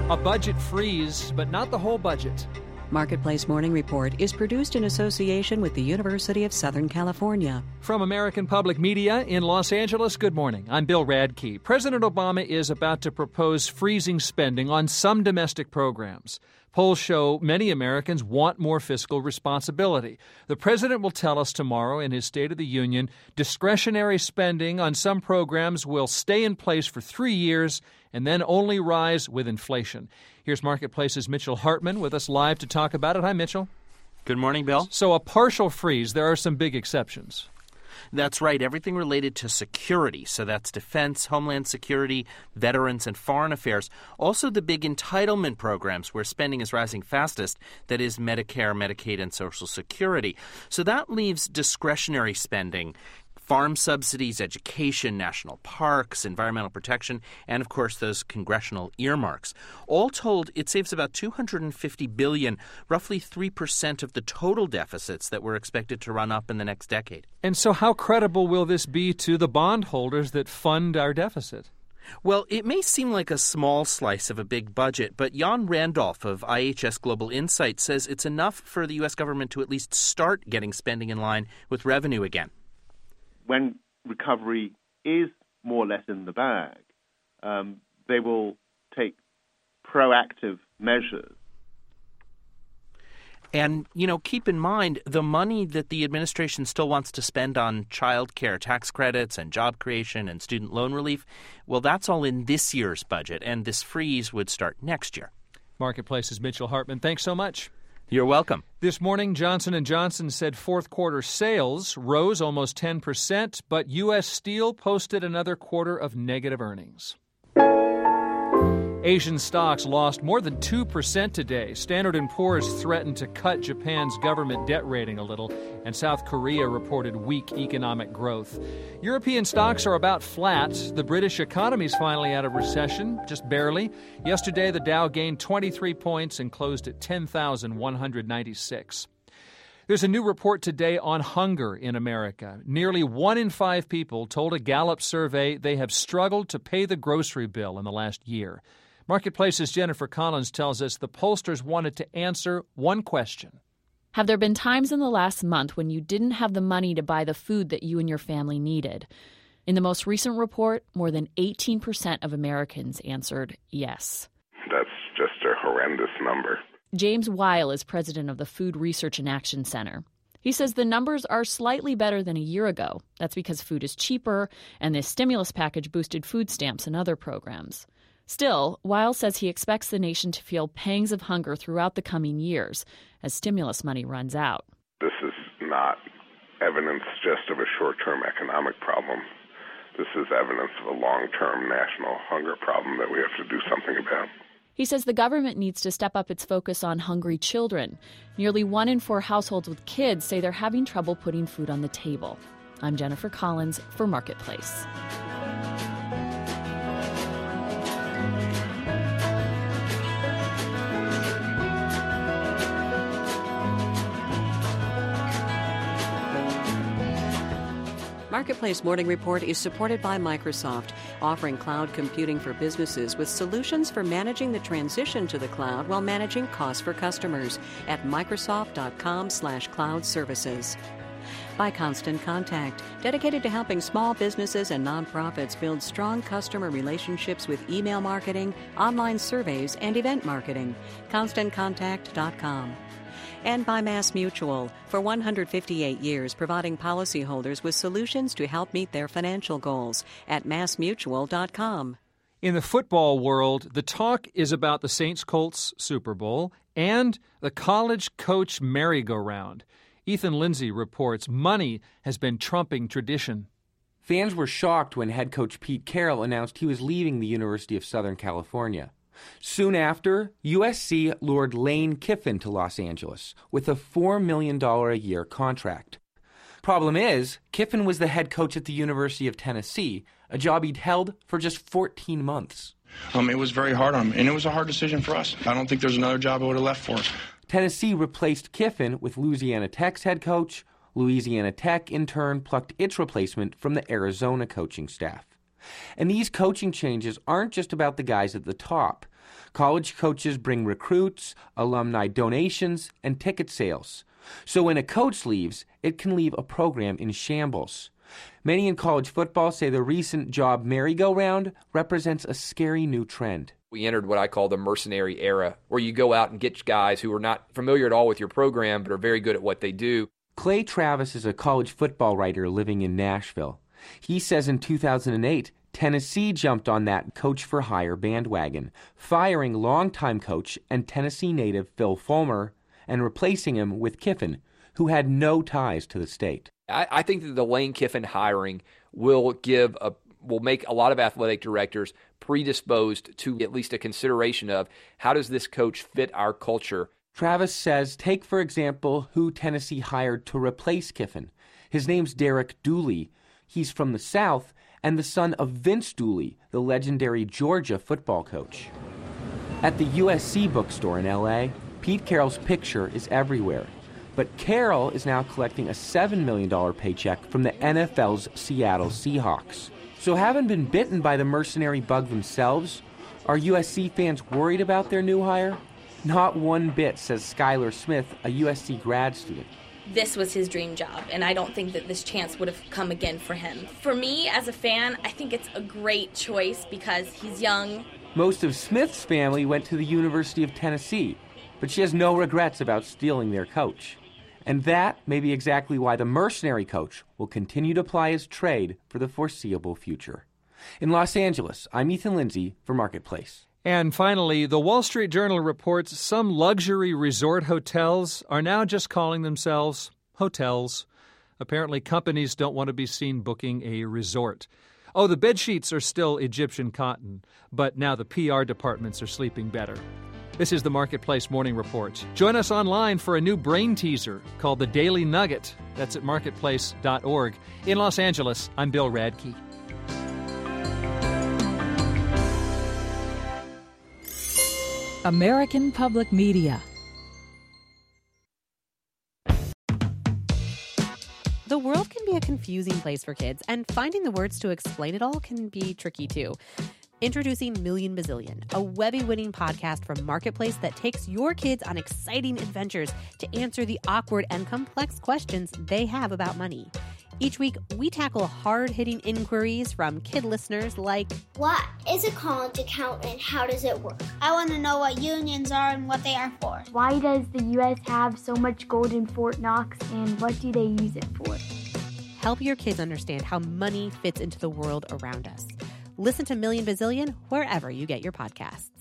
A budget freeze, but not the whole budget. Marketplace Morning Report is produced in association with the University of Southern California. From American Public Media in Los Angeles, good morning. I'm Bill Radke. President Obama is about to propose freezing spending on some domestic programs. Polls show many Americans want more fiscal responsibility. The president will tell us tomorrow in his State of the Union discretionary spending on some programs will stay in place for 3 years and then only rise with inflation. Here's Marketplace's Mitchell Hartman with us live to talk about it. Hi, Mitchell. Good morning, Bill. So a partial freeze, there are some big exceptions. That's right. Everything related to security. So that's defense, homeland security, veterans, and foreign affairs. Also the big entitlement programs where spending is rising fastest. That is Medicare, Medicaid, and Social Security. So that leaves discretionary spending. Farm subsidies, education, national parks, environmental protection, and, of course, those congressional earmarks. All told, it saves about $250 billion, roughly 3% of the total deficits that we're expected to run up in the next decade. And so how credible will this be to the bondholders that fund our deficit? Well, it may seem like a small slice of a big budget, but Jan Randolph of IHS Global Insight says it's enough for the U.S. government to at least start getting spending in line with revenue again. When recovery is more or less in the bag, they will take proactive measures. And, keep in mind the money that the administration still wants to spend on child care tax credits and job creation and student loan relief, well, that's all in this year's budget, and this freeze would start next year. Marketplace's Mitchell Hartman. Thanks so much. You're welcome. This morning, Johnson & Johnson said fourth quarter sales rose almost 10%, but U.S. Steel posted another quarter of negative earnings. Asian stocks lost more than 2% today. Standard & Poor's threatened to cut Japan's government debt rating a little, and South Korea reported weak economic growth. European stocks are about flat. The British economy's finally out of recession, just barely. Yesterday, the Dow gained 23 points and closed at 10,196. There's a new report today on hunger in America. Nearly 1 in 5 people told a Gallup survey they have struggled to pay the grocery bill in the last year. Marketplace's Jennifer Collins tells us the pollsters wanted to answer one question. Have there been times in the last month when you didn't have the money to buy the food that you and your family needed? In the most recent report, more than 18% of Americans answered yes. That's just a horrendous number. James Weil is president of the Food Research and Action Center. He says the numbers are slightly better than a year ago. That's because food is cheaper, and this stimulus package boosted food stamps and other programs. Still, Weil says he expects the nation to feel pangs of hunger throughout the coming years as stimulus money runs out. This is not evidence just of a short-term economic problem. This is evidence of a long-term national hunger problem that we have to do something about. He says the government needs to step up its focus on hungry children. Nearly 1 in 4 households with kids say they're having trouble putting food on the table. I'm Jennifer Collins for Marketplace. Marketplace Morning Report is supported by Microsoft, offering cloud computing for businesses with solutions for managing the transition to the cloud while managing costs for customers at Microsoft.com/cloud services. By Constant Contact, dedicated to helping small businesses and nonprofits build strong customer relationships with email marketing, online surveys, and event marketing. ConstantContact.com. And by MassMutual, for 158 years providing policyholders with solutions to help meet their financial goals at MassMutual.com. In the football world, the talk is about the Saints-Colts Super Bowl and the college coach merry-go-round. Ethan Lindsay reports money has been trumping tradition. Fans were shocked when head coach Pete Carroll announced he was leaving the University of Southern California. Soon after, USC lured Lane Kiffin to Los Angeles with a $4 million a year contract. Problem is, Kiffin was the head coach at the University of Tennessee, a job he'd held for just 14 months. It was very hard on him, and it was a hard decision for us. I don't think there's another job I would have left for. Tennessee replaced Kiffin with Louisiana Tech's head coach. Louisiana Tech, in turn, plucked its replacement from the Arizona coaching staff. And these coaching changes aren't just about the guys at the top. College coaches bring recruits, alumni donations, and ticket sales. So when a coach leaves, it can leave a program in shambles. Many in college football say the recent job merry-go-round represents a scary new trend. We entered what I call the mercenary era, where you go out and get guys who are not familiar at all with your program but are very good at what they do. Clay Travis is a college football writer living in Nashville. He says in 2008, Tennessee jumped on that coach-for-hire bandwagon, firing longtime coach and Tennessee native Phil Fulmer and replacing him with Kiffin, who had no ties to the state. I think that the Lane Kiffin hiring will make a lot of athletic directors predisposed to at least a consideration of how does this coach fit our culture. Travis says, take for example who Tennessee hired to replace Kiffin. His name's Derek Dooley. He's from the South and the son of Vince Dooley, the legendary Georgia football coach. At the USC bookstore in L.A., Pete Carroll's picture is everywhere. But Carroll is now collecting a $7 million paycheck from the NFL's Seattle Seahawks. So having been bitten by the mercenary bug themselves, are USC fans worried about their new hire? Not one bit, says Skylar Smith, a USC grad student. This was his dream job, and I don't think that this chance would have come again for him. For me, as a fan, I think it's a great choice because he's young. Most of Smith's family went to the University of Tennessee, but she has no regrets about stealing their coach. And that may be exactly why the mercenary coach will continue to ply his trade for the foreseeable future. In Los Angeles, I'm Ethan Lindsay for Marketplace. And finally, the Wall Street Journal reports some luxury resort hotels are now just calling themselves hotels. Apparently, companies don't want to be seen booking a resort. Oh, the bed sheets are still Egyptian cotton, but now the PR departments are sleeping better. This is the Marketplace Morning Report. Join us online for a new brain teaser called The Daily Nugget. That's at marketplace.org. In Los Angeles, I'm Bill Radke. American Public Media. The world can be a confusing place for kids, and finding the words to explain it all can be tricky too. Introducing Million Bazillion, a Webby-winning podcast from Marketplace that takes your kids on exciting adventures to answer the awkward and complex questions they have about money. Each week, we tackle hard-hitting inquiries from kid listeners like, what is a college account and how does it work? I want to know what unions are and what they are for. Why does the U.S. have so much gold in Fort Knox and what do they use it for? Help your kids understand how money fits into the world around us. Listen to Million Bazillion wherever you get your podcasts.